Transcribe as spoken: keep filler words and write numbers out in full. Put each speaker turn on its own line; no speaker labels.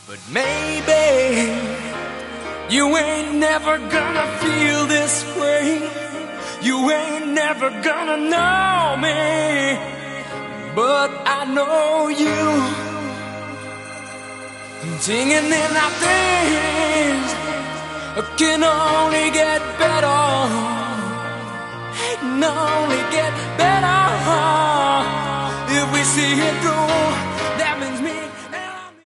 But maybe you ain't never gonna feel this way. You ain't never gonna know me, but I know you. Singing in our things can only get better. Ain't no